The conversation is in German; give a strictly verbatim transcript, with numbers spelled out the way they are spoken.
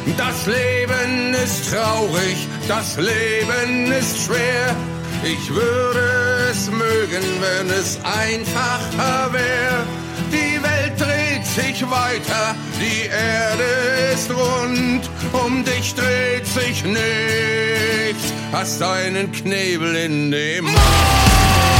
Das Leben ist traurig, das Leben ist schwer. Ich würde es mögen, wenn es einfacher wäre. Die Welt dreht sich weiter, die Erde ist rund. Um dich dreht sich nichts, hast einen Knebel in dem Mund.